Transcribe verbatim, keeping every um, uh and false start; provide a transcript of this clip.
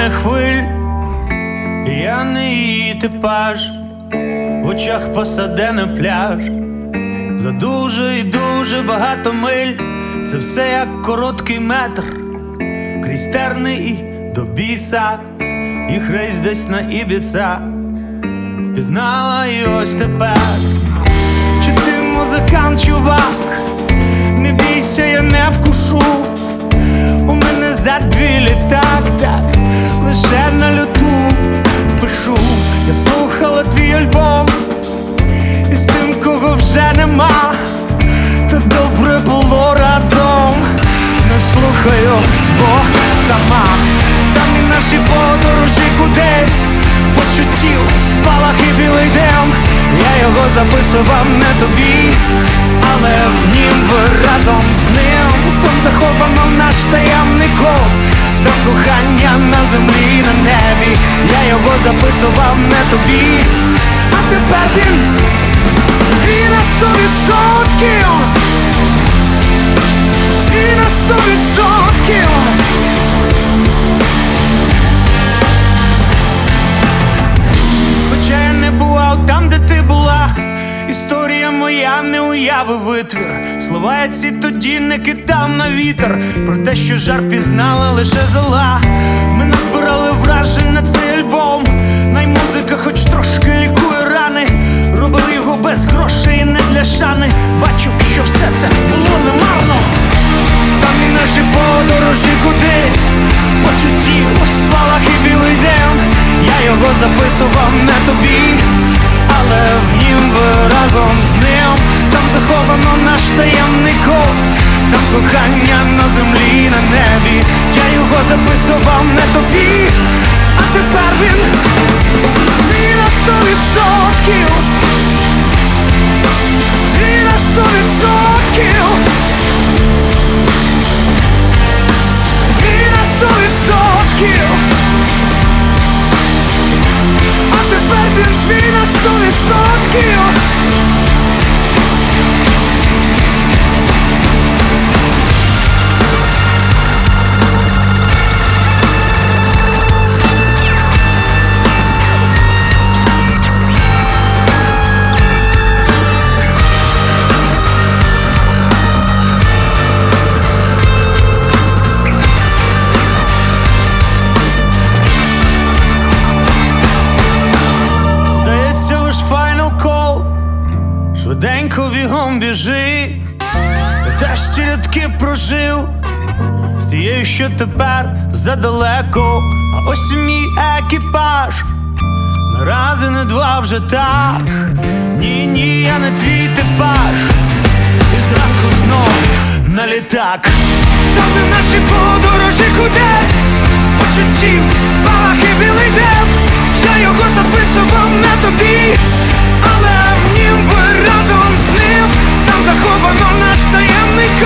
немає хвиль, я не її типаж, в очах посадений пляж. За дуже і дуже багато миль, це все як короткий метр, крізь терни і до біса, їх рейс десь на Ібіца. Впізнала і ось тепер. Чи ти музикант, чувак? Не бійся, я не вкушу. У мене задві літак, так, лише на люту пишу. Я слухала твій альбом, і з тим, кого вже нема, то добре було разом. Не слухаю, бо сама. Там і наші подорожі кудись, почуттів, спалах і білий дим. Я його записував не тобі, але в нім ви разом з ним. Там заховано наш таємний код, там кохання на землі і на небі. Я його записував не тобі, а тепер він твій на сто відсотків, твій на сто відсотків. Хоча я не бував там, де ти була, історія моя не уяви витвір. Слова я ці тоді не кидав на вітер, про те, що жар пізнала лише зола. Ми назбирали вражень на цей альбом, най музика хоч трошки лікує рани. Робили його без грошей і не для шани. Бачу, що все це було немарно. Там і наші подорожі кудись, почуттів, спалах і білий дим. Я його записував не тобі, але в нім ви разом з ним. Там заховано наш таємний код, там кохання на землі і на небі. Я його записував не тобі, а тепер він твій на сто відсотків, твій на сто відсотків, твій на сто відсотків. А тепер він твій на сто відсотків. Швиденько бігом біжи, я теж ті рядки прожив з тією, що тепер задалеко. А ось мій екіпаж, не раз і не два вже так. Ні, ні, я не твій типаж, і зранку знов на літак. Там де наші подорожі кудись, почуттів, спалах і білий дим. Я його записував не тобі, але в нім ви разом з ним. Там заховано наш таємний